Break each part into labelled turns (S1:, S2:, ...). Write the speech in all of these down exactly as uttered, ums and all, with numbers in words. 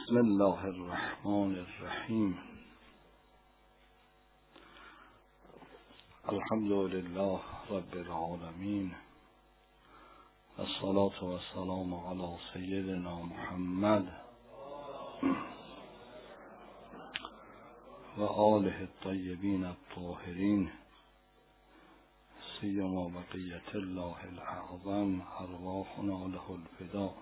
S1: بسم الله الرحمن الرحیم. الحمد لله رب العالمین، الصلاة والسلام علی سیدنا محمد و آله الطیبین الطاهرین، سیما بقیة الله الاعظم، ارواحنا له الفدا.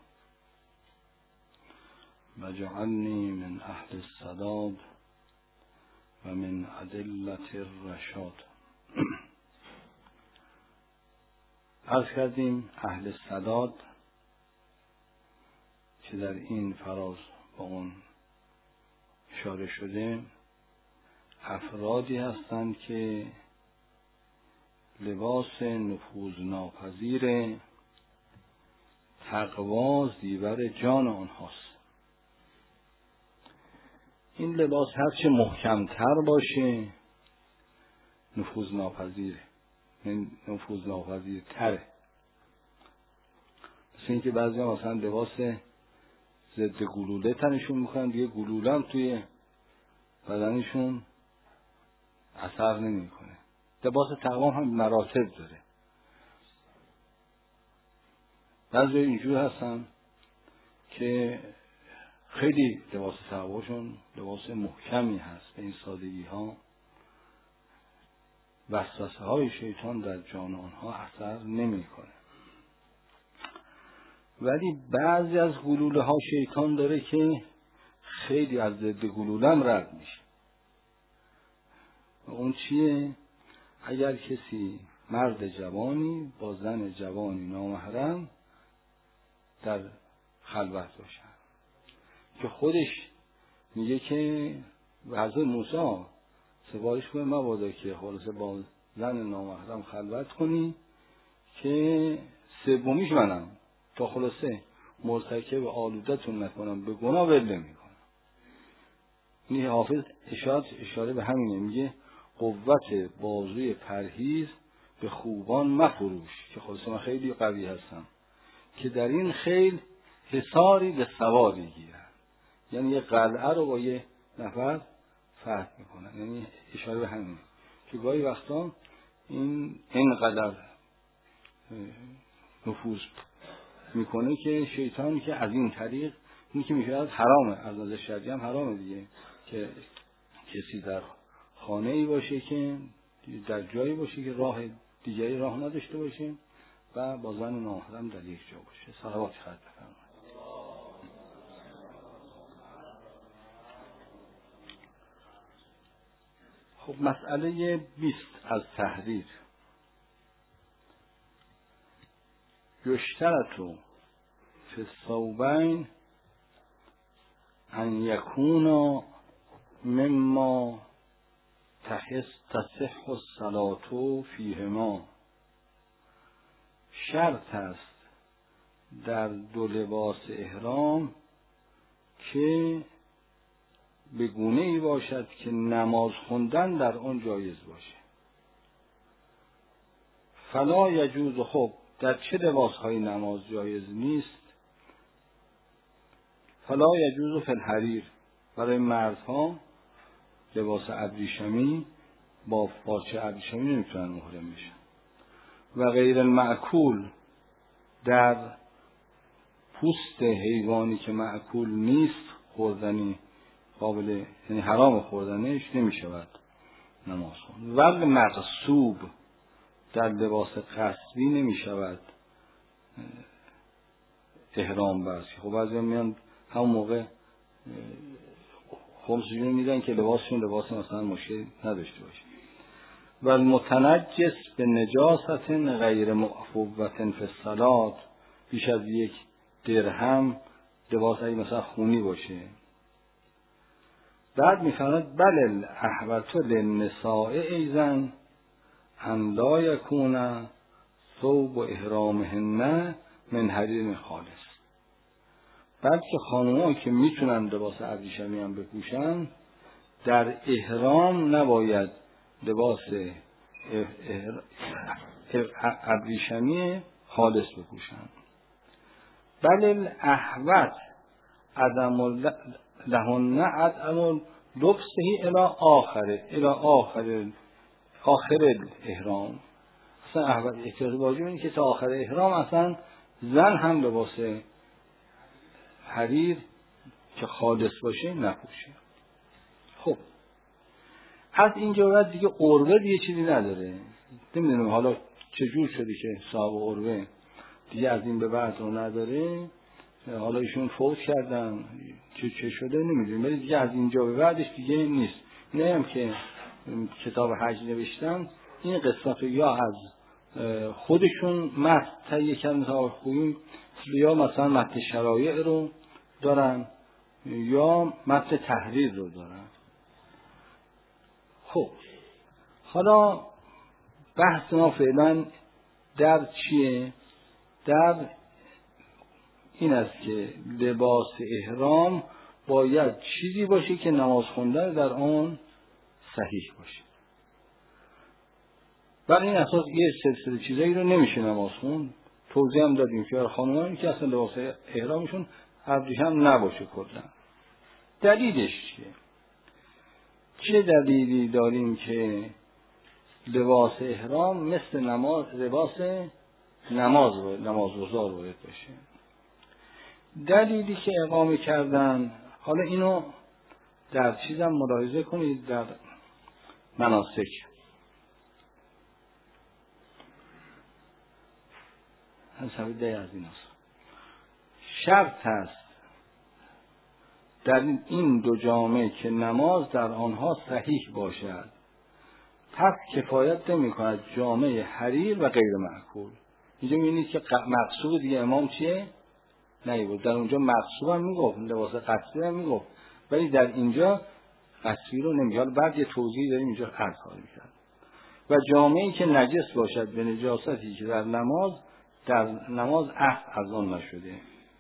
S1: وجعلنی من اهل السداد و من ادلة الرشاد. عرض کردیم اهل السداد که در این فراز با اون اشاره شده افرادی هستند که لباس نفوذناپذیر تقوا زیور جان آنهاست. این لباس هرچه محکمتر باشه نفوذناپذیره، نفوذناپذیرتره. مثل اینکه بعضی ها مثلا لباس ضد گلوله تنشون میکنن، دیگه گلوله هم توی بدنشون اثر نمیکنه. لباس تقوا هم مراتب داره. بعضی اینجور هستن که خیلی لباس تقواشون لباس محکمی هست، به این سادگی ها وسوسه های شیطان در جان آنها اثر نمی کنه. ولی بعضی از گلوله ها شیطان داره که خیلی از ضد گلوله هم رد میشه. و اون چیه؟ اگر کسی مرد جوانی با زن جوانی نامحرم در خلوت باشن، که خودش میگه که حضرت موسی سفارش کنه مبادا که خلاصه با زن نامحرم خلوت کنی که سومیش منم، تا خلاصه مرتکب آلودتون نکنم، به گناه ول نمیکنم. این حافظ اشاره اشاره به همینه، میگه قوت بازوی پرهیز به خوبان مفروش، که خلاصه من خیلی قوی هستم که در این خیل حصاری به سواری گیرن. یعنی یه قلعه رو با یه نفر فتح میکنن. یعنی اشاره به همین که گاهی وقتا این اینقدر نفوذ میکنه که شیطان که از این طریق این که میشه از حرامه، از نظر شرعی هم حرامه دیگه، که کسی در خانه ای باشه که در جایی باشه که راه دیگری راه نداشته باشه و با زن نامحرم در یک جا باشه. صلوات خواهد بفرمایید. خب مسئله بیست از تحریر. یشترط فی الثوبین ان یکونا مما تحس تصح الصلاة فیهما. شرط است در دو لباس احرام که به گونه ای باشد که نماز خوندن در آن جایز باشه. فلا یجوز. خب در چه لباس های نماز جایز نیست؟ فلا یجوز فی الحریر. برای مردها لباس ابریشمی با پارچه ابریشمی نمیتونن محرم بشن. و غیر المأکول، در پوست حیوانی که مأکول نیست خوردنی، قابل یعنی حرام خوردنش، نمیشود نماز خوند. ول مغصوب، در لباس غصبی نمیشود احرام بست. خب بعضی میان همون موقع خمسشون میدن که لباسشون لباس مثلا مشکل نداشته باشه. و المتنجس به نجاست غیر معفوة فی الصلاة، بیش از یک درهم لباس اگه مثلا خونی باشه. بعد میفرماید بل الاحوط للنساء ایضا ان لا یکون ثوب احرامهن من حریر خالص. بعد که خانم‌ها که میتونن لباس ابریشمی هم بپوشن، در احرام نباید لباس ابریشمی خالص بپوشن. بل الاحوط عدم لهن عدم لبسه الی آخره الی آخر آخر الاحرام. اصلا احتیاط واجب اینه که تا آخر احرام اصلا زن هم لباس حریر که خالص باشه نپوشه. خب از اینجا بعد دیگه عروه دیگه چیزی نداره. نمیدونم حالا چجور شده که صاحب عروه دیگه از این به بعد رو نداره، حالا ایشون فوت کردن چه چه شده نمیدونم، ولی دیگه از اینجا به بعدش دیگه نیست. نه هم که کتاب حج نوشتن این قسمت رو یا از خودشون متن تهیه کردن تا خوبیم، یا مثلا متن شرایع رو دارن یا متن تحریر رو دارن. خب حالا بحث ما فعلا در چیه؟ در این است که لباس احرام باید چیزی باشه که نماز خوندن در آن صحیح باشه. بر این اساس یه سلسله چیزایی رو نمیشه نماز خوند. توضیح هم دادیم که خانمانی که اصلا لباس احرامشون ابریشم نباشه کلا. دلیلش چیه؟ چه دلیلی داریم که لباس احرام مثل نماز لباس نماز رو نمازگزار باید باشه؟ دلیلی که اقامه کردن، حالا اینو در چیزم ملاحظه کنید، در مناسک هم ده از این هست. شرط هست در این دو جامعه که نماز در آنها صحیح باشد، پس کفایت نمی کند جامعه حریر و غیر معقول. اینجا می‌بینید که مقصود دیگه امام چیه؟ نه بود. در اونجا مقصود هم میگفت، لباس قصری هم میگفت، ولی در اینجا قصری رو نمیگه. حالا بعد یه توضیح داریم اینجا عرض خواهیم کرد. و جامعه‌ای که نجس باشد به نجاستی که در نماز در نماز عفو از آن نشده.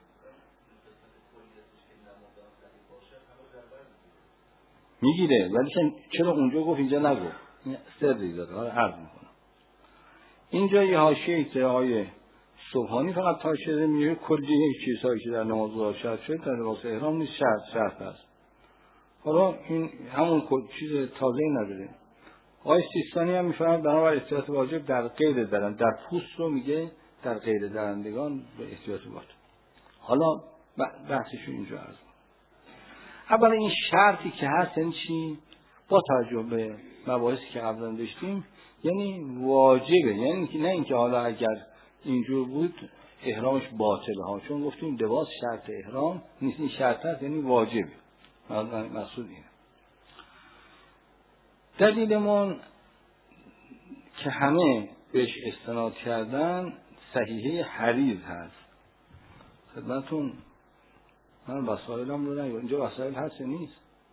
S1: میگیره، ولی چرا اونجا گفت اینجا نگفت؟ این سری داره. حالا عرض میکنم. اینجا یه حاشیه که آیه سبحانی فقط تا شده میگه کلی چیزهایی که در نماز واجب شده در لباس احرام نیست، شرط شرط است. حالا این همون چیز تازه‌ای نداره. آیه سیستانی هم میفهمه بنابر احتیاط واجب در غیر درن در پوست رو میگه در غیر درندگان به احتیاط واجب. حالا بحثشو اینجا عرض. اولا این شرطی که هست این چی؟ با توجه به مباحثی که قبلا داشتیم یعنی واجبه، یعنی نه اینکه حالا اگر اینجور بود احرامش باطله ها، چون گفتیم لباس شرط احرام نیست، این شرط هست یعنی واجبه. مقصود اینه. دلیلمون که همه بهش استناد کردن صحیحه حریر هست. خدمتون من وسایلم رو نگم، اینجا وسایل هست یا نیست؟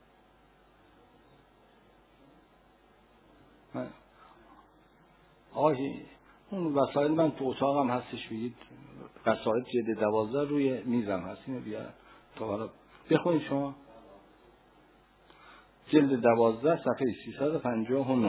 S1: من آهی اون وسایل من تو اتاقم هستش، بگید وسایل جلد دوازده روی میزم هست، اینو بیارم تا حالا بخونید شما. جلد دوازده صفحه سیصد و پنجاه و نه.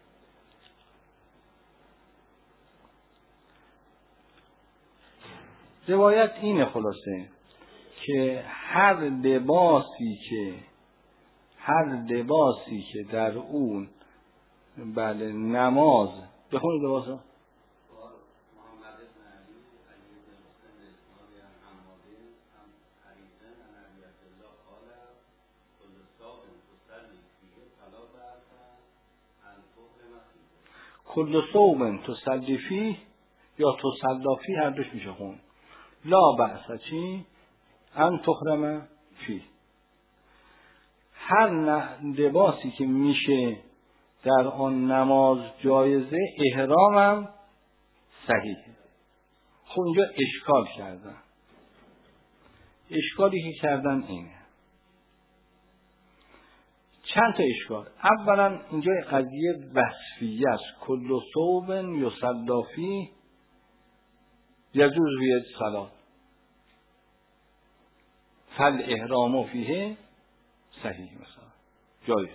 S1: روایت اینه خلاصه که هر لباسی که هر لباسی که در اون بله نماز بخونید لباسا کل صوم تصلی فیه یا تصلا فیه هر دوش میشه خون. لا بأس چی؟ ان تحرم فیه. هر لباسی که میشه در آن نماز جایزه احرامم صحیحه. خب اینجا اشکال کردن. اشکالی که کردن اینه. چند تا اشکال. اولا اینجا قضیه وصفیه است. کل ثوب یصلی فیه یجوز فیه الصلاة فالاحرام فیه صحیح مثلا جایز.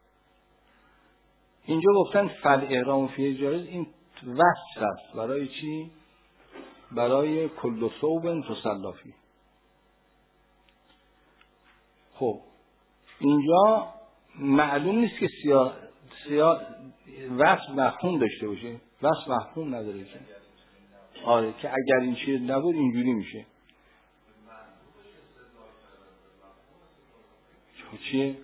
S1: اینجا گفتن فالاحرام فیه جایز، این وصف است برای چی؟ برای کل ثوب تصلی فیه. خب اینجا معلوم نیست که سیاه سیاه وصف مفهوم داشته باشه، وصف مفهوم نداره که آره که اگر این چیز نبود اینجوری میشه. چیه؟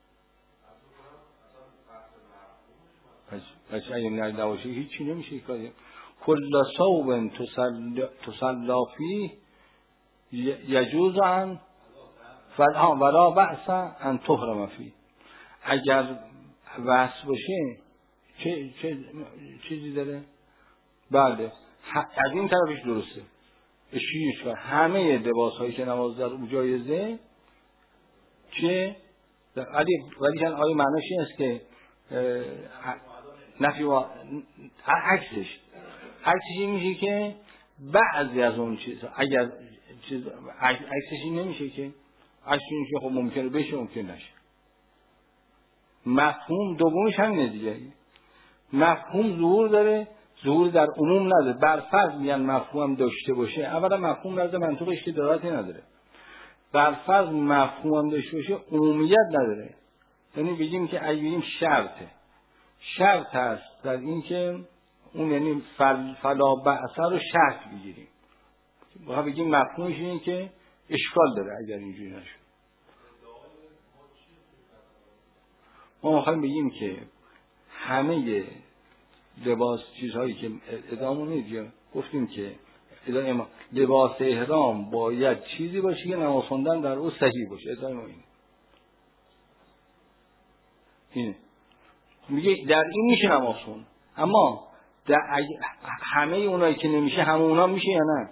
S1: پس پس اگه نباشه هیچی نمیشه کاری. کل صوب تسلا فیه یجوز ان فلا ولا بأس ان تحرم فیه. اگر وصف باشه چه چه چیزی داره؟ بله از این طرفش درسته. اشیش و همه لباس هایی که نماز در او جایزه که ولی ولی که آیا معنیش این است که نفی و عکسش عکسش این میشه که بعضی از اون چیزا اگر چیز عکسش این نمیشه که عکسش این که خب ممکنه بشه ممکن نشه. مفهوم دومش همینه دیگه. مفهوم ظهور داره، ظهور در عموم نداره. بر فرض میگن مفهوم داشته باشه، اولا مفهوم در منطقش که دراتی نداره. بر فرض مفهوم داشته باشه عمومیت نداره. یعنی بگیم که اگه بگیم شرطه شرط هست در این که اون یعنی فل فلا بأس رو شرط بگیریم. ما بگیم مفهومش اینه که اشکال داره اگر اینجوری نشه. ما میخوایم بگیم که همه لباس چیزهایی که ادامه میدیم گفتیم که لباس احرام باید چیزی باشه که نماز خوندن در او صحیح باشه. ادامه این اینه میگه در این میشه نماز خوند، اما در همه اونایی که نمیشه همه اونا میشه یا نه؟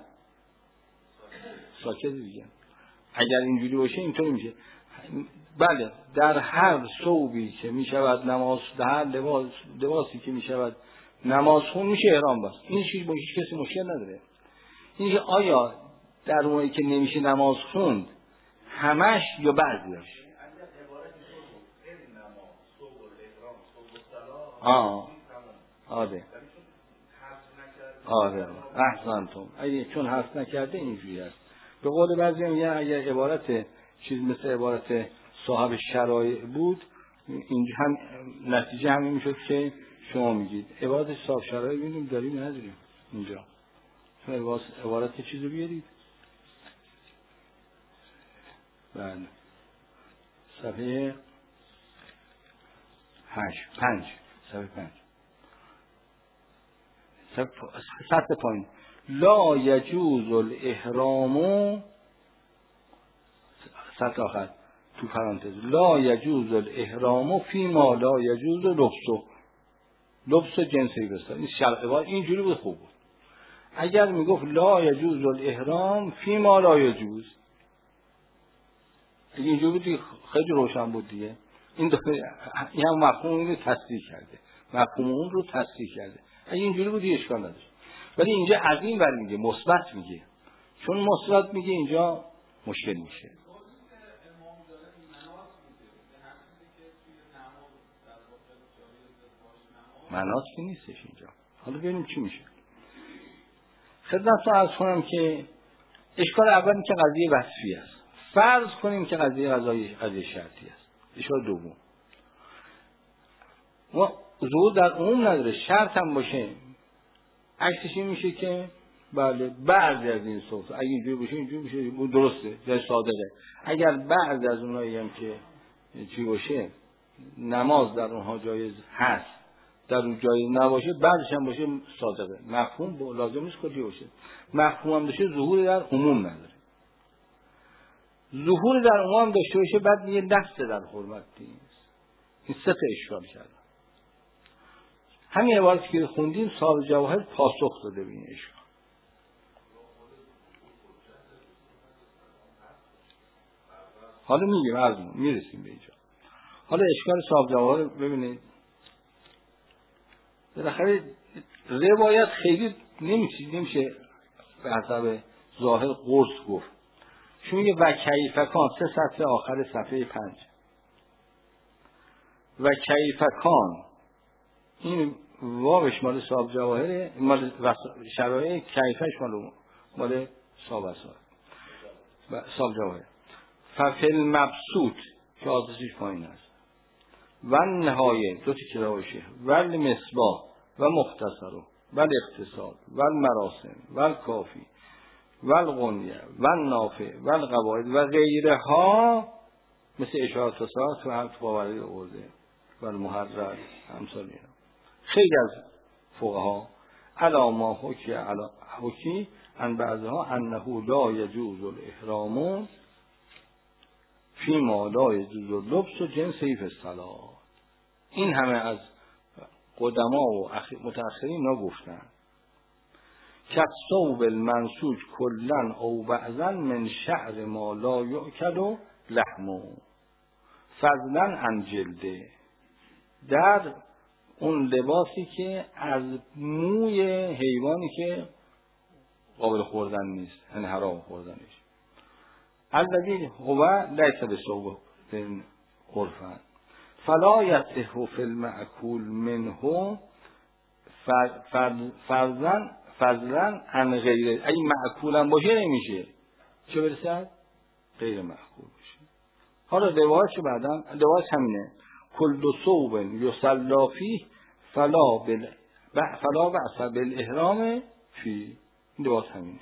S1: ساکت دیگه. اگر اینجوری باشه اینطوری میشه. بله در هر ثوبی که میشود نماز در هر لباس لباسی که میشود نماز خون میشه احرام بست. این چیز با هیچ کسی مشکل نداره. این که آیا در اونایی که نمیشه نماز خوند همش یا بعضیش؟ آه آره آره احسنتم. اگه چون حذف نکرده اینجوری است. به قول بعضی میگن اگر عبارت چیز مثل عبارت صاحب شرایع بود اینجا هم نتیجه همین میشد که شما میگید. عبارت صاحب شرایع ببینیم داریم نداریم اینجا. شما عبارت چیزو بیارید. بله صفحه هشت پنج صفحه پنج سطح پایین لا یجوز الاحرام سطح آخر تو پرانتز لا یجوز الاحرام فی ما لا یجوز لبسه لبس جنسی بسته. این شرع اینجوری بود خوب بود. اگر میگفت لا یجوز الاحرام فی ما لا یجوز اینجوری بود خیلی روشن بود دیگه. این دفعه این هم مفهوم این رو تصدیق کرده، مفهوم اون رو تصدیق کرده. اگه اینجوری بود اشکال نداره. ولی اینجا از این ور میگه مثبت میگه، چون مثبت میگه اینجا مشکل میشه. مناس که نیستش اینجا. حالا ببینیم چی میشه. خدمتتون عرض کنم که اشکال اول این که قضیه وصفی است. فرض کنیم که قضیه قضیه قضیه شرطی است. اشکال دوم و ظهور در عموم نداره، شرط هم باشه عکسش این میشه که بله بعضی از این صورت اگه اینجوری باشه اینجوری باشه درسته یا صادقه. اگر بعضی از اونایی هم که چی باشه نماز در اونها جایز هست در اون جایز نباشه بعضش هم باشه صادقه. مفهوم لازم نیست کلی باشه. مفهوم هم داشته ظهور در عموم نداره. ظهور در عموم داشته باشه بعد یه نفس در حرمت نیست. این سه تا اشکال کرد. همین عبارتی که خوندیم صاحب جواهر پاسخ داده به این اشکال. حالا میگیم عرض میرسیم به اینجا. حالا اشکال صاحب جواهر ببینید. بالاخره روایت خیلی نمیشه نمیشه به حسب ظاهر قرص گفت. چون میگه و کیفکان سه سطر آخر صفحه پنج و کیفکان این واوش مال صاحب جواهره مال شرایع کیفش مال مال صاحب اسرار و صاحب جواهر ففل مبسوط که آتشش پایین است و نهایه دو تا کراوشه و مصباح و مختصر و الاقتصاد و المراسم و الکافی و الغنیه و النافع و القواعد و غیره ها مثل اشارات ساعت و هم باوری آورده و المحرر همسال اینا. خیلی از فقها علا ما حکی علا حکی ان بعضها انه لا یجوز الاحرام فی ما لا یجوز اللبس و جنسی فی الصلاة. این همه از قدما و متأخرین نا گفتن کالثوب المنسوج کلا او بعضا من شعر ما لا یؤکل لحمه فضلا عن جلده، در اون لباسی که از موی حیوانی که قابل خوردن نیست، یعنی حرام خوردنش. الذی هو لیس بثوب عرفا فلا یصح فی المأکول منه فرضا فضلا عن غیره. اگه معکولم باشه نمیشه، چه برسد غیر معکول باشه. حالا لباسش بعدم لباس همینه کل ثوب یصلی فیه فلا بل فلا بأس بالاحرام فی، لباس همینه.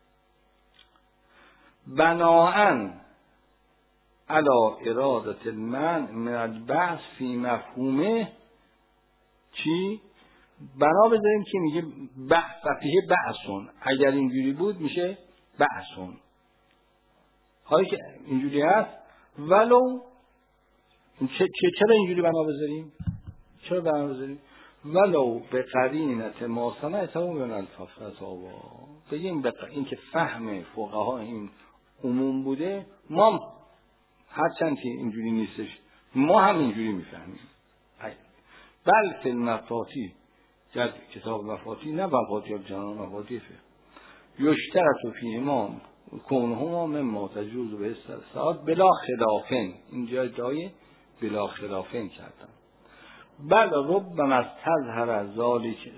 S1: بناءً علی ارادت المنع من البعث فی مفهومه چی؟ بنا بذاریم که میگه بحث فیه بحثون، اگر اینجوری بود میشه بحثون. حالا که اینجوری هست ولو چه چرا اینجوری بنا بذاریم؟ چرا بنا بذاریم؟ ولو به قرینت ما سمع تمام من الفافت آوا، بگیم به این که فهم فقها این عموم بوده، ما هرچند که اینجوری نیستش ما هم اینجوری میفهمیم. بل فی المفاتی در کتاب مفاتی، نه مفاتی یا جنان مفاتی فقه، یشترط فیه ما کونهما مما تجوز به استثناء بلا خلافن، اینجا ادعای بلا خلافن کردن. بل ربما استظهر ذالک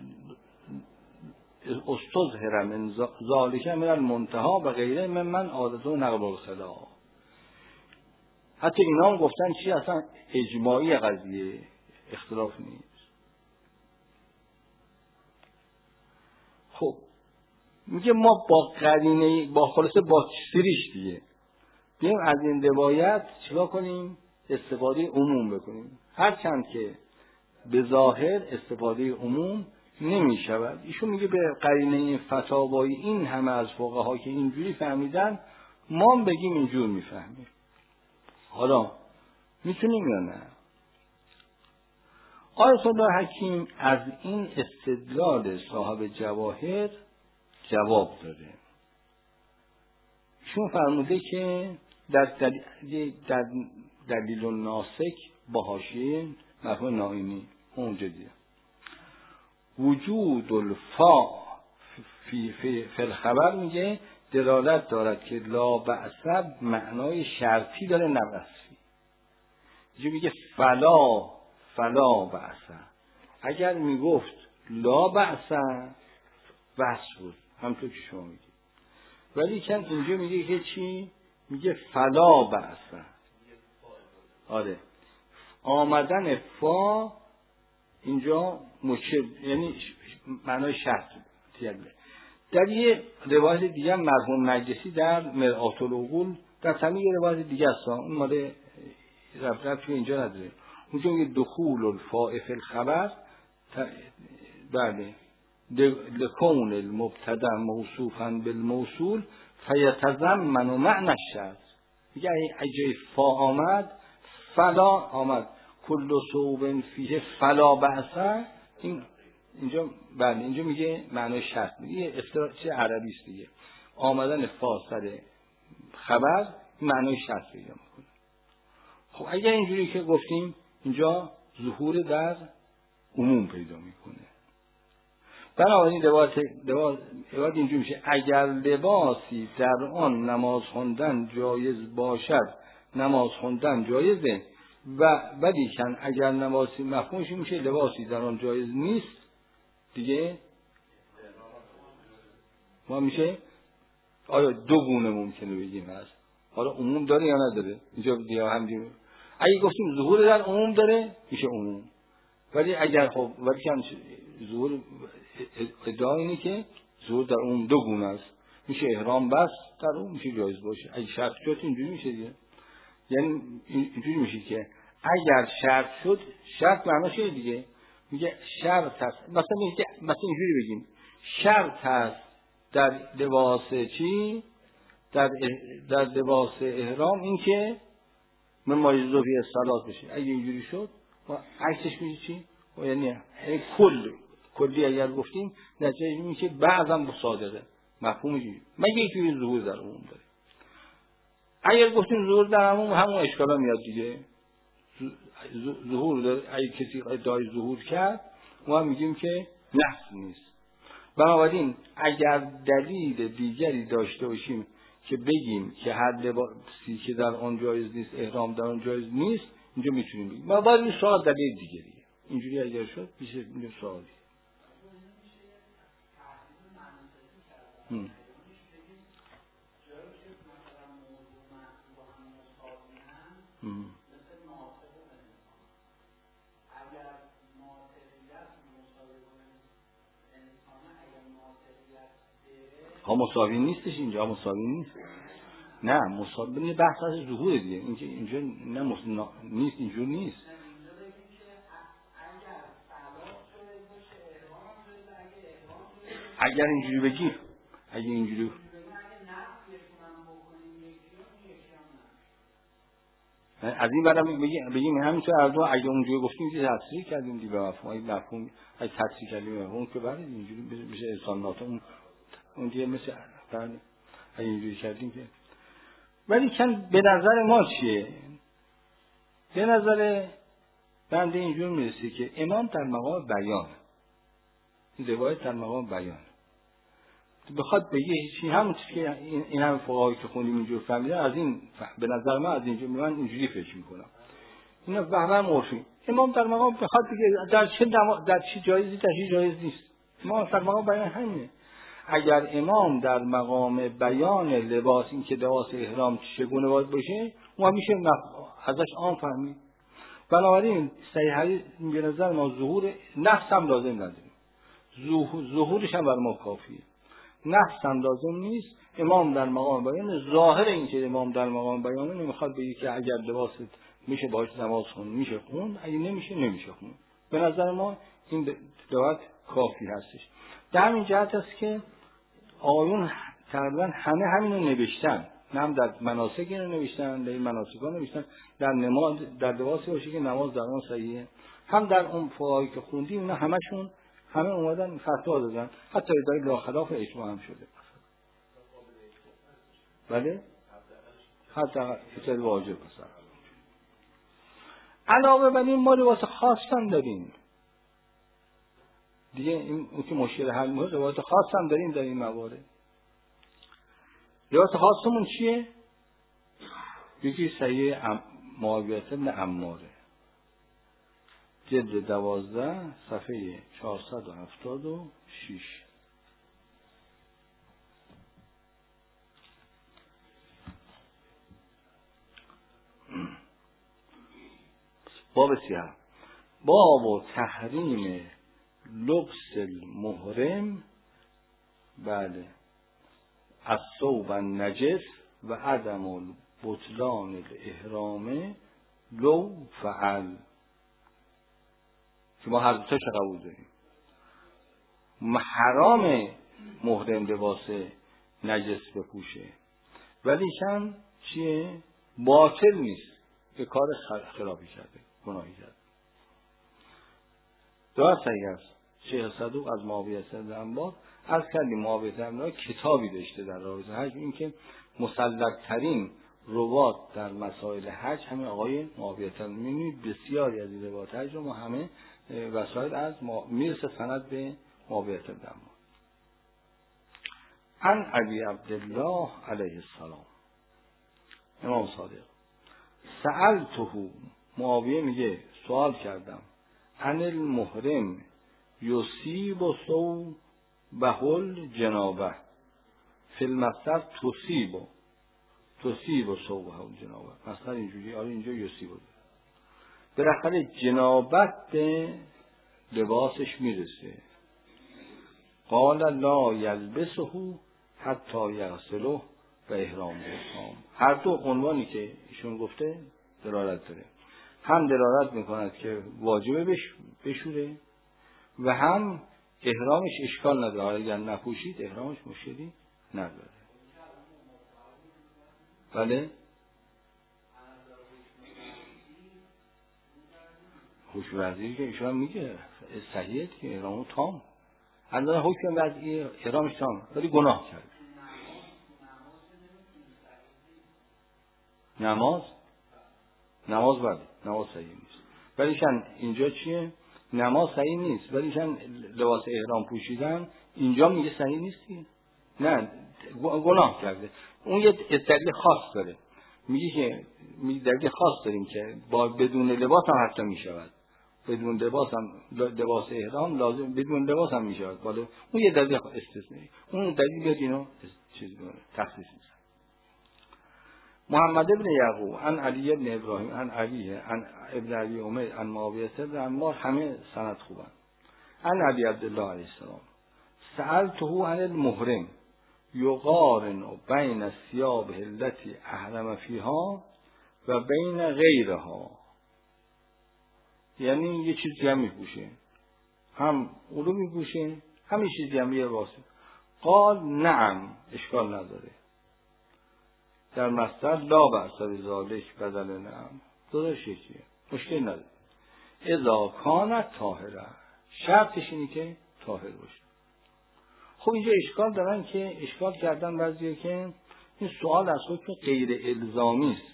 S1: استظهر من ذالک من المنتهى و غیره من من عادته نقل الخلاف. حتی اینا هم گفتن چی اصلا اجماعی قضیه، اختلاف نیست. خب میگه ما با قرینه با خلاصه با سریش دیگه بیم از این روایت چیکار کنیم؟ استفاده عموم بکنیم، هرچند که به ظاهر استفاده عموم نمی شود. ایشون میگه به قرینه فتاوای این همه از فقها که اینجوری فهمیدن ما هم بگیم اینجور میفهمیم. حالا میتونیم یا نه؟ آیت الله حکیم از این استدلال صاحب جواهر جواب داده. ایشون فرموده که در دلیل, در دلیل الناسک با حاشیه مرحوم نائینی اونجا دیده وجود الفا فی, فی, فی الخبر میگه دلالت دارد که لا بأس معنای شرطی داره نه وصفی. اینجا میگه فلا فلا بأس، اگر میگفت لا بأس وصف بود همطور که شما میگید، ولی کن اینجا میگه که چی؟ میگه فلا بأس. آره آمدن فا اینجا مشب یعنی معنای شرط دیگه. در یه روایت دیگه مرحوم نجسی در مرآت العقول در همین یه روایت دیگه است، اون مال رفت رفت تو اینجا نداره. اونجا میگه دخول الفاء فی الخبر بله لکون المبتدا موصوفا بالموصول فیتضمن معنی الشرط. میگه اگه فا آمد فلا آمد کل ثوب فیه فلا بأس، این اینجا بله اینجا میگه معنی شرط، میگه اصطلاح عربی است دیگه، آمدن فا سر خبر معنی شرط پیدا میکنه. خب اگر اینجوری که گفتیم اینجا ظهور در عموم پیدا میکنه. بنابراین لباس لباس اینجوری میشه اگر لباسی در آن نماز خوندن جایز باشد نماز خوندن جایزه، و ولی کن اگر نمازی مفهومش میشه لباسی در آن جایز نیست دیگه ما میشه. آیا دو گونه ممکنه بگیم هست؟ حالا عموم داره یا نداره؟ اینجا دیگه هم دیگه اگه گفتیم ظهور در عموم داره میشه عموم، ولی اگر خب ولی که ظهور ادعا اینه که ظهور در عموم دو گونه است، میشه احرام بس در اون میشه جایز باشه. اگه شرط شد اینجوری میشه دیگه، یعنی اینجوری میشه که اگر شرط شد، شرط معناش اینه دیگه، میگه شرط هست، مثلا میگه مثلا اینجوری بگیم شرط هست در لباس چی؟ در در لباس احرام این که من مایزو فی الصلاه بشه. اگه اینجوری شد و عکسش میشه چی؟ و یعنی کل کلی اگر گفتیم نتیجه این که بعضا مصادقه مفهوم چی؟ مگه اینجوری ظهور در عموم داره. اگر گفتیم ظهور در عموم همون اشکالا میاد دیگه، ظهور داره. اگه کسی ادعای ظهور کرد ما میگیم که نقص نیست. بنابراین اگر دلیل دیگری داشته باشیم که بگیم که هر لباسی که در آن جایز نیست احرام در آن جایز نیست، اینجا میتونیم بگیم ما باید این سوال دلیل دیگه دیگه اینجوری اگر شد میشه این سوال دیگه. هم. هم. ها مساوی نیستش اینجا، مساوی نیست. نه مساوی نیست، بحث از ظهور دیگه. اینجا اینجا نه مساوی نیست، اینجور نیست. اگر اینجوری بگی، اگه اینجوری از این بعدم بگیم بگیم همینطور از دو اگه اونجوری گفتیم که تفسیر کردیم دیگه مفهوم مفهوم اگه تفسیر کردیم اون که بعد اینجوری میشه انسانات اون اون دیگه مثل اگه اینجوری کردیم که. ولی کن به نظر ما چیه؟ به نظر بنده اینجور میرسه که امام در مقام بیان، این روایت در مقام بیان بخواد بگه هیچی، همون چیزی که این هم فقهایی که خوندیم اینجور فهمیدن از این به نظر من از اینجور من اینجوری فکر میکنم اینا فهمم عرفی. امام در مقام بخواد بگه در چه در چه جایزی در چه جایز نیست، ما در مقام بیان همینه. اگر امام در مقام بیان لباس این که لباس احرام چگونه باید باشه اون میشه ازش عام فهمید. بنابراین صحیح حدیث به نظر ما ظهور نفس هم لازم نداریم، ظهورش هم بر ما کافیه، نفس هم لازم نیست. امام در مقام بیان، ظاهر این که امام در مقام بیانه نمیخواد بگه که اگر لباس میشه باهاش نماز خون میشه خون، اگه نمیشه نمیشه خون. به نظر ما این روایت کافی هستش. در همین جهت است که آیون تقریبا همه همین رو نوشتن، نه هم در مناسک اینو نوشتن، در مناسک ها نوشتن در نماز در لباسی باشه که نماز در اون صحیحه، هم در اون فقهایی که خوندیم اینا همشون همه اومدن فتوا دادن، حتی ادعای لا خلاف اجماع هم شده. بله حتی اصل واجب مثلا. علاوه بر این ما لباس خاص هم داریم دیگه، این اون که مشکل حل میشه لباس خاص هم داریم در این موارد. لباس خاصمون چیه؟ یکی صحیح ام... معاویه بن عماره جلد دوازده صفحه چهارصد و هفتاد و شش. باب سیاه، باب تحریم لبس المحرم بله الثوب النجس و عدم بطلان الاحرام لو فعل، که ما هر دو تاش قبول داریم. حرام محرم لباس نجس بپوشه، ولی کم چیه؟ باطل نیست که کار خرابی کرده، گناهی کرده. درست صحیح است. شیخ صدوق از معاویه بن عمار از کردیم معاویه بن عمار کتابی داشته در رابطه حج، این که مسلط ترین روات در مسائل حج همین آقای معاویه بن عمار، بسیاری از این روات حج رو ما همه وسایل از میرسه سند به معاویه بن عمار. عن ابی عبدالله علیه السلام امام صادق سألته، معاویه میگه سوال کردم، عن المحرم یصیب صوبه الجنابه فی المسجد تصیب تصیب و صوبه و جنابت، مثلا اینجوری. آره اینجا یوسی بود. بالاخره جنابت به لباسش میرسه. قال لا یلبسه حتی یغسله و احرام بکنم. هر دو عنوانی که ایشون گفته دلالت داره. هم دلالت میکند که واجبه بش بشوره و هم احرامش اشکال نداره. اگر نپوشید احرامش مشکلی نداره. بله خوشورزی که ایشون میگه صحیحه که احرامو تام اندازه حکم وضعی احرامش تام، ولی گناه کرد. نماز نماز بله نماز صحیح نیست، ولیشن اینجا چیه؟ نماز صحیح نیست ولیشن لباس احرام پوشیدن اینجا میگه صحیح نیستی، نه گناه کرده. اون یه دلیل خاص داره، میگه که میگه دلیل خاص داریم که با بدون لباس هم حتی میشود، بدون لباس هم لباس احرام لازم بدون لباس هم میشود. بالا اون یه دلیل استثنایی، اون دلیل بیاد اینو چیز کنه تخصیص میشه. محمد ابن یعقوب عن علی ابن ابراهیم عن علی عن ابن علی امیر عن معاویه ابن عمار، همه سند خوبن. عن علی عبدالله علیه السلام سألته عن المحرم یقارن بین الثياب التي احرم فيها و بین غیرها، یعنی یه چیزی هم میپوشه، هم اونو میپوشه هم یه چیزی هم یه واسه. قال نعم اشکال نداره. در مصدر لا بأس بذلک بدل نعم درست یکیه، مشکل نداره. اذا کانت طاهره، شرطش اینه که طاهر باشه. خب اینجا اشکال دارن که اشکال کردن بعضیه که این سوال از حکم غیر الزامی است.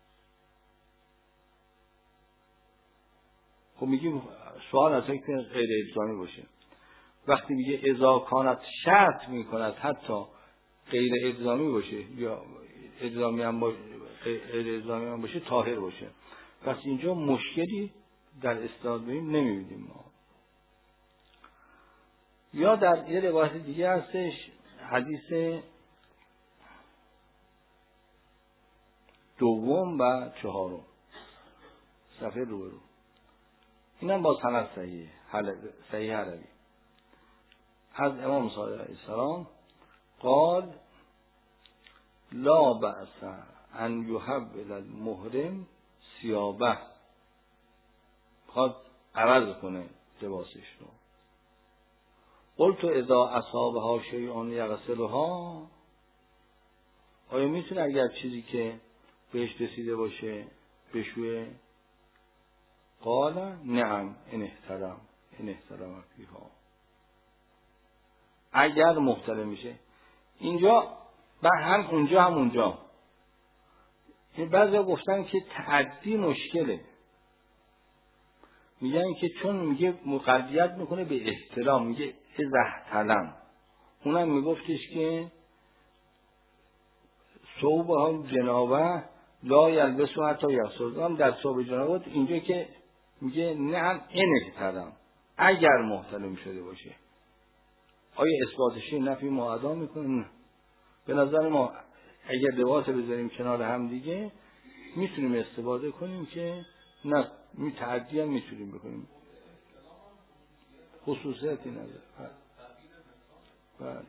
S1: خب میگیم سوال از حکم غیر الزامی باشه، وقتی میگه اذا کانت شرط میکند حتی غیر الزامی باشه یا الزامی هم باشه غیر الزامی هم باشه طاهر باشه، پس اینجا مشکلی در استناد ببینیم نمیبینیم ما. یا در یه روایت دیگه هستش حدیث دوم و چهارم صفحه رو رو، اینم با سند صحیح صحیح عربی از امام صادق علیه السلام قال لا بأس ان یحول المحرم ثیابه، خواهد عوض کنه لباسش رو. قلت اذا اصابها شیء یغسلها، آیا میتونه اگر چیزی که بهش رسیده باشه بشوه؟ قال نعم ان احترم ان احترم فیها، اگر محترم میشه. اینجا بعد هم اونجا هم اونجا بعضیا گفتن که تعدی مشکله، میگن که چون میگه مقید میکنه به احترام، میگه اذا احتلم، اونم میگفتش که صوبه ها جنابه لا یلبسو حتی یغسل، هم در صوبه جنابه اینجا که میگه نه هم این احترام اگر محتلم شده باشه. آیا اثباتشی نفی معدا میکنه؟ نه. به نظر ما اگر لباس بذاریم کنار هم دیگه میتونیم استفاده کنیم که نه تعدی هم میتونیم بکنیم، خصوصیتی نداره. بعد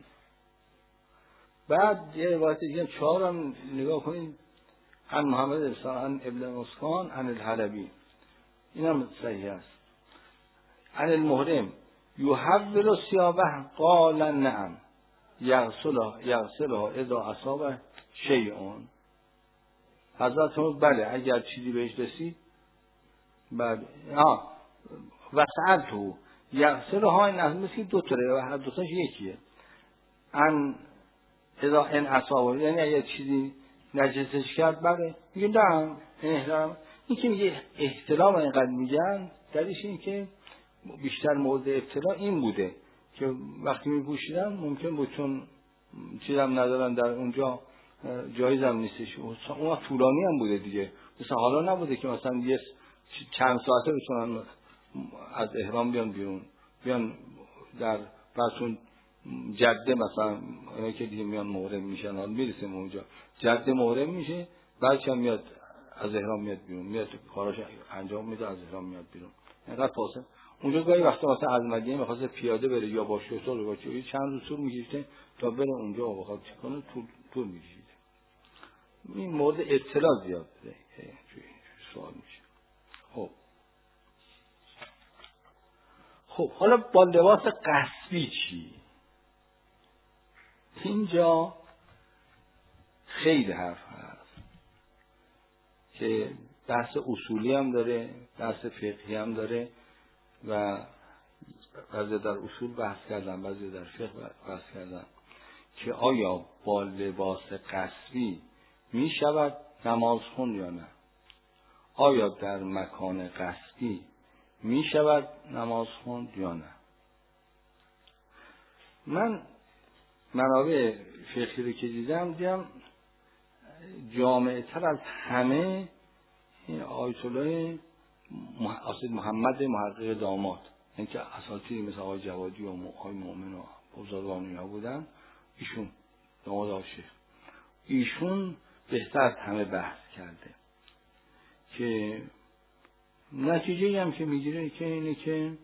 S1: بعد یه روایت دیگه چهار هم نگاه کنیم، عن محمد ابن ابن مسکان عن الحلبی، این هم صحیح است. عن المحرم یحول ثیابه قال نعم یغسلها یغسلها اذا اصاب شیء، حضرت بله اگر چیزی بهش رسید بعد ها و سألته یغسلها، این از مثل دو تاره و هر دوتاش یکیه. ان اذا ان اصاب، یعنی اگر چیزی نجسش کرد بله میگه نه احترام. این که میگه احترام اینقدر میگن دلیلش این که بیشتر مورد ابتلا این بوده که وقتی میپوشیدن ممکن بود چون چیزم ندارن در اونجا جایزم نیستش، اون طولانی هم بوده دیگه، مثلا حالا نبوده که مثلا یه چند ساعته بتونن از احرام بیان بیرون بیان در پسون جده مثلا اینا که دیگه میان محرم میشن، حالا میرسیم اونجا، جده محرم میشه، بعدش هم میاد از احرام میاد بیرون، میاد کاراش انجام میده، از احرام میاد بیرون. اینقدر فاصله اونجا گاهی وقتا مثلا از مدینه میخواد پیاده بره یا با شتر یا با چی، چند روز طول میکشه تا بره اونجا و بخواد چیکار کنه، طول طول میکشه. این مورد اطلاع زیاد بده سوال میشه. خب خب حالا با لباس قصبی چی؟ اینجا خیلی حرف هست که بحث اصولی هم داره، بحث فقهی هم داره و بعضی در اصول بحث کردن، بعضی در فقه بحث کردن که آیا با لباس قصبی می شود نماز خوند یا نه؟ آیا در مکان قصبی می شود نماز خوند یا نه؟ من منابع فقهی رو که دیدم دیدم جامعه تر از همه این آیت الله محمد محقق داماد، این که اساتید مثل آقای جوادی و آقای مؤمن و بزرگانی ها بودن، ایشون داماد آقای شیخ، ایشون بهتر از همه بحث کرده که نتیجه هم که میگیره که اینه که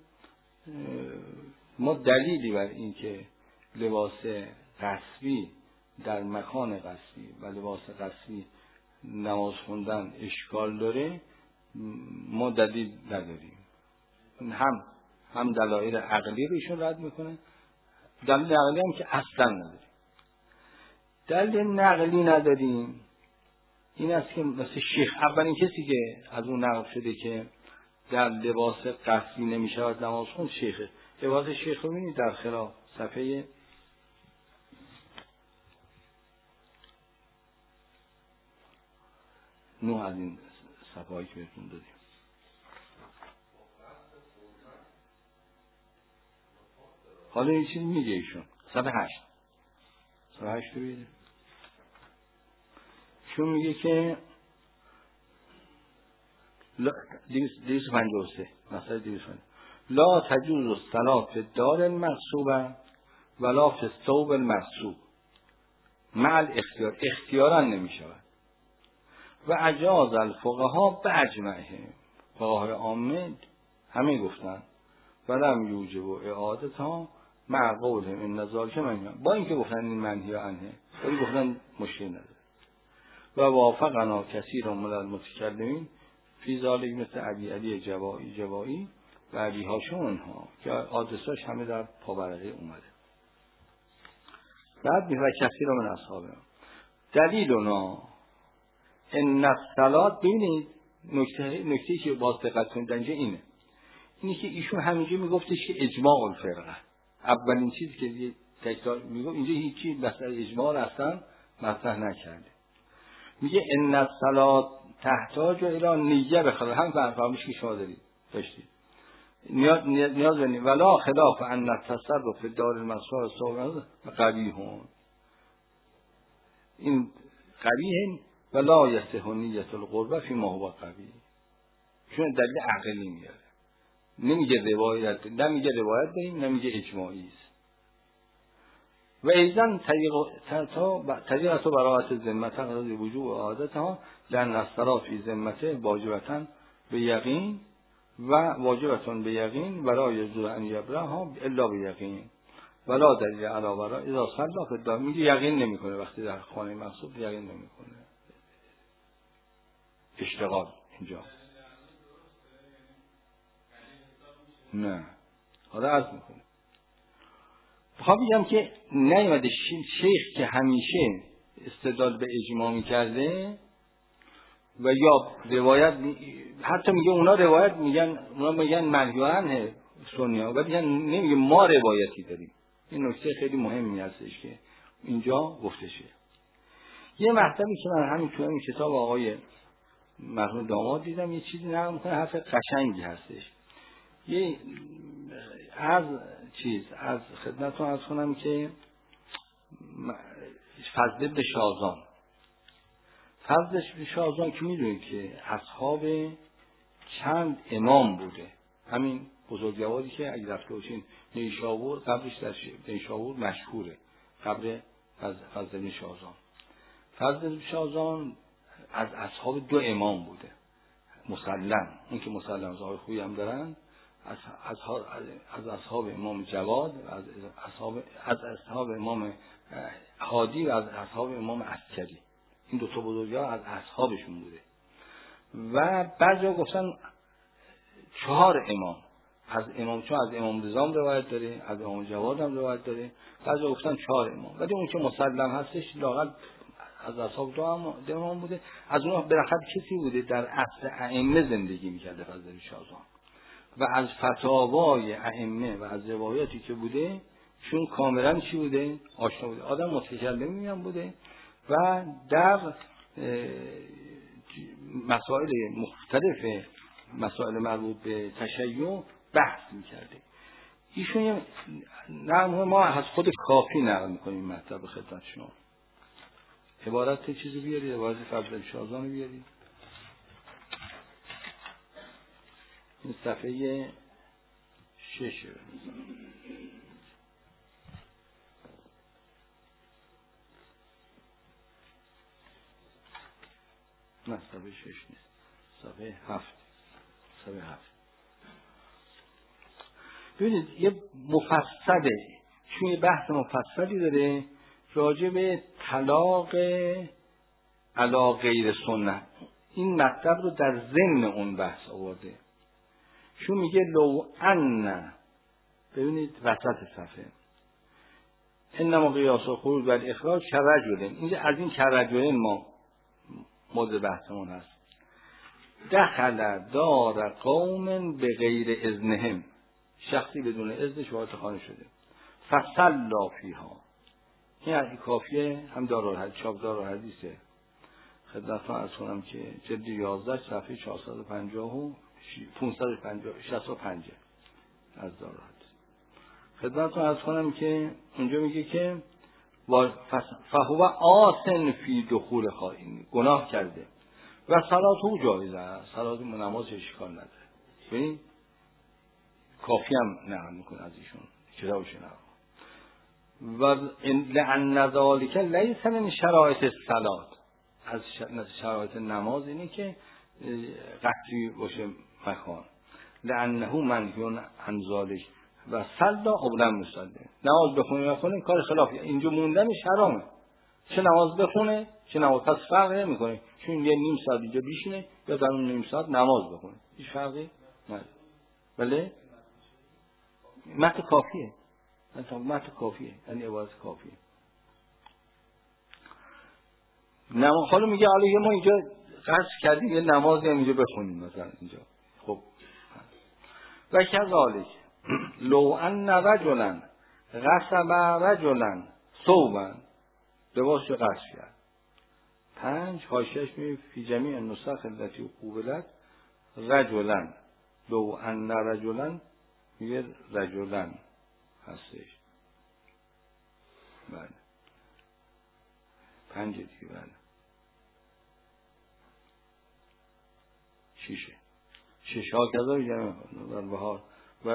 S1: ما دلیلی بر این که لباس قصبی در مکان قصبی و لباس قصبی نماز خوندن اشکال داره ما دلیل نداریم. هم هم دلایل عقلی رو ایشون رد میکنه، دلیل عقلی هم که اصلا نداریم. دلیل نقلی نداریم این است که مثل شیخ، اولین کسی که از اون نقل شده که در لباس قصبی نمیشود نماز خوند شیخه. لباس شیخ رو ببینید در خلاف صفحه نه از این صفحه‌ای که بهتون دادیم. حالا این چیز میگه ایشون صفحه هشت صفحه هشت رو بیده چون میگه که دویست و پنجاه و سه مثلا دویست و پنجاه لا تجوز الصلاة فی الدار المغصوبه ولا فی الثوب المغصوب مع الاختیار، اختیارا نمیشود. و اجاز الفقهاء باجمعهم، فقهای عامه همه گفتن ولم یوجب اعادتها مع قولهم ان ذلک منهی، با اینکه گفتن این منهی عنه، ولی گفتن مشکل نداره. و وافقنا کثیر من المتکلمین فی ذلک مثل ابی علی جوایی جوایی و ابی هاشم اونها که آدرساش همه در پاورقی اومده. بعد میگه کثیر من اصحابه دلیلنا ان الصلاه، ببینید نکته نکته‌ای که باز دقت کنید اینجا اینه اینی که ایشون همیشه میگفتش که اجماع الفرقه، اولین چیزی که تکرار میگفت اینجا هیچی مثلا اجماع اصلا مطرح نکرده. میگه ان الصلاه تحتاج الی نیه بخواد، هم فراموش که شما دارید داشتید نیاز نیاز نیست. ولا خلاف ان التصرف فی دار المصوى صواب قبیح، این قبیح ولا یصح نیت القربه فی ما هو قبیح، چون دلیل عقلی میاره، نمیگه روایت، نمیگه روایت داریم، نمیگه اجماعی است. و ایضا طریقه تو براءت ذمه قضای وجوب و عادتها لان الصلاه فی ذمته واجبتا به یقین و واجبتون به یقین ولا یجوز ان یبرها الا به یقین ولا دلیل علی ولا اذا صلى فی الدار، میگه یقین نمیکنه وقتی در خانه مقصود یقین نمیکنه، اشتغال اینجا نه. حالا عرض میکنه بخوام بگم که نیومده شیخ که همیشه استدلال به اجماع میکرده و یا روایت، حتی میگه اونا روایت میگن، اونا میگن منهی عنه سنی ها، ولی نمیگه ما روایتی داریم. این نکته خیلی مهمی هستش که اینجا گفته شه. یه مطلبی که من همین تو این کتاب آقای مرحوم داماد دیدم یه چیزی نقل میکنه، حرف قشنگی هستش. یه از چیز از خدمتتون عرض کنم که فضل بن شازان فضل بن شازان که میدونید که اصحاب چند امام بوده، همین بزرگواری که اگه رفته باشین نیشابور، قبرش در نیشابور مشهوره، قبر فضل شازان. فضل شازان از اصحاب دو امام بوده مسلم، اون که مسلم زهای خوبی هم دارن، از اصحاب از اصحاب امام جواد، از اصحاب از اصحاب امام هادی و از اصحاب امام عسکری. این دو تا بزرگوار از اصحابشون بوده. و بعضیا گفتن چهار امام، از امام چون از امام رضا روایت داره، از امام جواد هم روایت داره، بعضیا گفتن چهار امام، ولی اون که مسلم هستش لااقل از اصحاب دو امام بوده. از اونها بالاخره کسی بوده در عصر ائمه زندگی میکرده فضل شازان و از فتاوای ائمه و از روایاتی که بوده چون کاملا چی بوده؟ آشنا بوده، آدم متکلمی هم بوده و در مسائل مختلف، مسائل مربوط به تشیع بحث میکرده. ایشون نه ما از خود کافی نقل میکنیم مطلب خدمت شما. عبارت چیزی بیاری، عبارت فضل شازان بیاری. این صفحه ششه. نه صفحه شش نیست، صفحه هفت. صفحه هفت. ببینید یه مفصله، چون یه بحث مفصلی داره راجع به طلاق علی غیر سنت. این مطلب رو در ضمن اون بحث آورده. چون میگه لو ان، ببینید وسط صفحه، انما قیاس و خروج و اخراج کرجلن، اینجا از این کرجلن ما موضوع بحثمون هست. دخل دار قوم به غیر اذنهم، شخصی بدون اذنش وارد خانه شده، فصلا فیها. این از کافیه، هم دارالحدیث، چاپ دارالحدیثه، خدمتتون عرض کنم که جلد یازده صفحه چهارصد و پنجاه و پانصد و پنجاه شصت و پنج از دارالحدیث. خدمتتون عرض کنم که اونجا میگه که فهو آسن فی دخول خائن، گناه کرده و صلاته جایزه، صلات نمازش اشکال نداره. ببین کافی هم نقل میکنه از ایشون، کتابش نقل و لأن ذلک لیس من شرایط الصلاة، از شرایط نماز اینه که قطعی باشه مکان، لأنه منهی عن ذلک و صلا قبلا مصلی، نماز بخونه نخونه کار خلافی، اینجا موندنش حرامه، چه نماز بخونه چه نماز، پس فرق نمیکنه، چون یه نیم ساعت اینجا بیشینه یا در اون نیم ساعت نماز بخونه، هیچ فرقی نداره. بله متن کافیه، متن کافیه، یعنی عبارت کافیه. نماز حالا میگه حالا ما اینجا قصد کردیم یه نمازی هم اینجا بخونیم مثلا اینجا. خب و کذالک لو ان رجلا غصب رجلا ثوبا، لباس قصد کرد. پنج حاشیه‌اش می فی جمیع النسخ التي قبلت رجلا، لو ان رجلا میگه رجلا هستش. بله پنج دیگه. بله شیشه شش ها کذا جمع و بهار و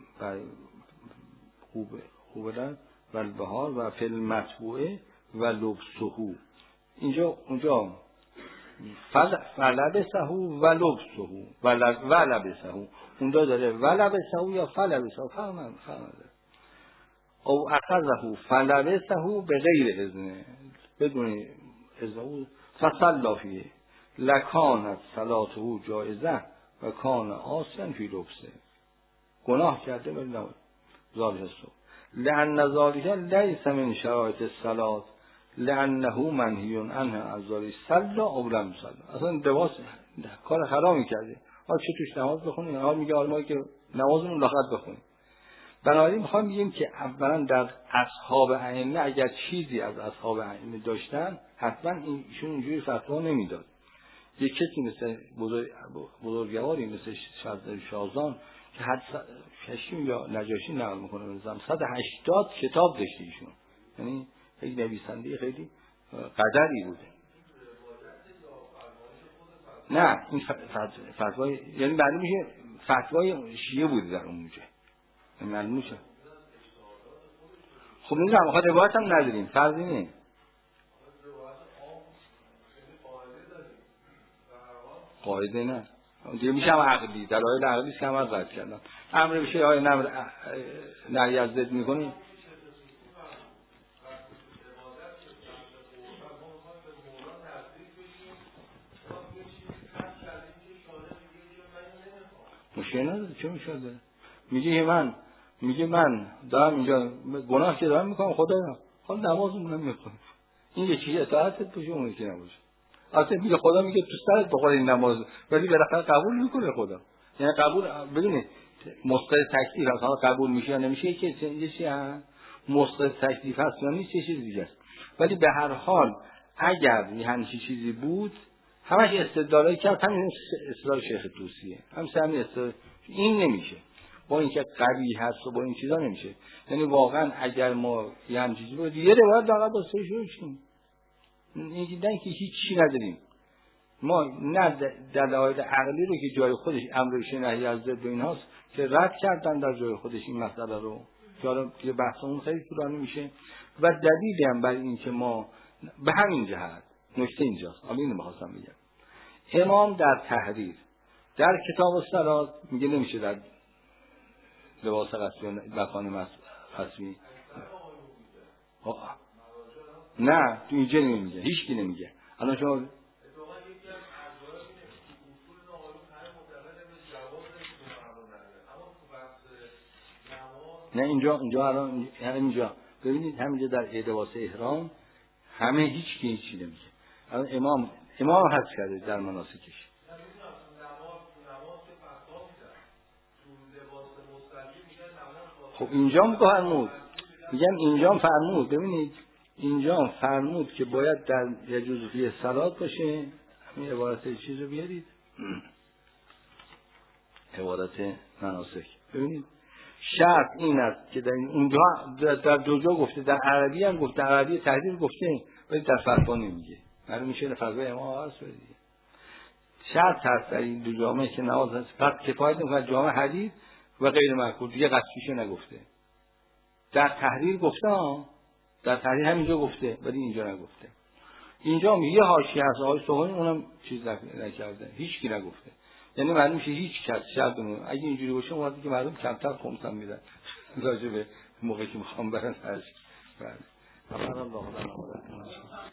S1: خوب خوبه و بهار و فل مطبوعه و لبسهو. اینجا اونجا فل فلبسهو و لبسهو و لبسهو، اونجا داره و لبسهو یا فلبسهو، فرق نداره. او اخذهو فلبسهو به غیر اذنه، بدون اذن، فصلا فیه لکانت صلاته جایزه و کان آسیان فی لبسه، گناه کرده ولی نه ذالک است. لأن ذالک لیس من شرایط الصلاة لأنه منهی عنه از ذالک صلا او لم صلا، اصلا لباس کار حرامی کرده، حالا چه توش نماز بخونیم، حالا میگه حالا ما که نمازمون لاغت بخونیم. بنابراین میخوام بگیم که اولا در اصحاب ائمه اگر چیزی از اصحاب ائمه داشتن حتما ایشون اینجوری فتوا نمیداد. یک کسی مثل بزرگ بزرگواری مثل فضل شازان که حد هشیم یا نجاشی نقل میکنه مثلا صد و هشتاد کتاب داشته ایشون، یعنی یک نویسنده خیلی قدری بوده. نه این فتوا یعنی بعد میشه فتوای شیعه بود در اون موجه معلوم شد. خب این هم خواهد روایت هم نداریم فرضی نه قاعده نه دیگه میشه هم عقلی دلایل عقلی که هم رد کردن امر میشه آیا نمر نهی از ضد میکنیم مشکل نداره چه مشکل داره میگه من میگه من دارم اینجا گناه که دارم میکنم خدایا حالا نمازمون میخونم این یه چیزی اطاعتت باشه اون یکی نباشه اصلا میگه خدا میگه تو سرت بخور این نماز ولی بالاخره قبول میکنه خدا یعنی قبول ببینید مسقط تکلیف اصلا قبول میشه یا نمیشه که چه چیزی هست مسقط تکلیف هست یا نیست چه چیز دیگه است ولی به هر حال اگر یه همچین چیزی بود همش استدلالایی کرد همین اصطلاح شیخ طوسیه هم همین استدلال این نمیشه با اینکه قوی هست و با این چیزا نمیشه یعنی واقعا اگر ما یه همچین چیزی بود یه روایت فقط داشته باشیم این نه که هیچی نداریم ما نه دلایل عقلی رو که جای خودش امرش نهی از ضد و اینهاست که رد کردن در جای خودش این مسئله رو که حالا یه بحثمون خیلی طولانی میشه و دلیلی هم بر این که ما به همین جهت نکته اینجاست حالا اینو می‌خواستم بگم امام در تحریر در کتاب الصلات میگه نمیشه در لباس قصوی مکان قصوی نه تو اینجا نمیگه هیچ کی نمیگه الان شما نه اینجا اینجا الان اینجا ببینید همینجا در لباس احرام همه هیچ کی هیچی نمیگه الان امام امام حد کرده در مناسکش خب اینجا هم فرمود میگم اینجا هم فرمود ببینید اینجا هم فرمود که باید در یجوز فیه صلات باشه همین عبارت چیز رو بیارید عبارت مناسک ببینید شرط این است که در اونجا در دو جا گفته در عربی هم گفته در عربی تحریر گفته ولی در فتوا نمیگه معلوم میشه فتوای امام هست دیگه شرط هست در این دو جامعه که نماز هست فقط کفایت میکنه جامعه حدیث و غیر مذکور دیگه قصدیشه نگفته در تحریر گفته ها در تحریر همینجا گفته ولی اینجا نگفته اینجا یه حاشیه هست آقای سوهانی اونم چیز نکرده هیچ کی نگفته یعنی معلوم میشه هیچ کس شرط نمیده اگه اینجوری باشه اومده که مردم کمتر خمسم میدن راجع به موقعی که میخوام برن هست بله